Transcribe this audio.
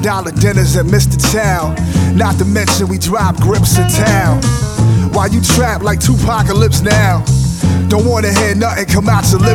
$1 dinners at Mr. Town. Not to mention we drop grips in town. While you trap like Tupacalypse now. Don't wanna hear nothing come out your lips.